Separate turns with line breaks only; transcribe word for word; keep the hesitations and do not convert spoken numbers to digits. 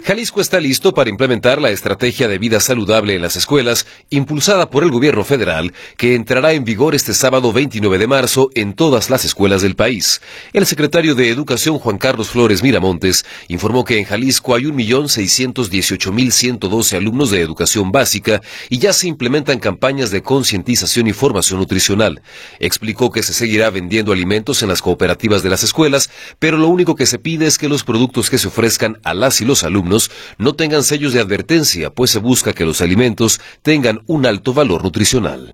Jalisco está listo para implementar la estrategia de vida saludable en las escuelas, impulsada por el gobierno federal, que entrará en vigor este sábado veintinueve de marzo en todas las escuelas del país. El secretario de Educación, Juan Carlos Flores Miramontes, informó que en Jalisco hay un millón seiscientos dieciocho mil ciento doce alumnos de educación básica y ya se implementan campañas de concientización y formación nutricional. Explicó que se seguirá vendiendo alimentos en las cooperativas de las escuelas, pero lo único que se pide es que los productos que se ofrezcan a las y los alumnos no tengan sellos de advertencia, pues se busca que los alimentos tengan un alto valor nutricional.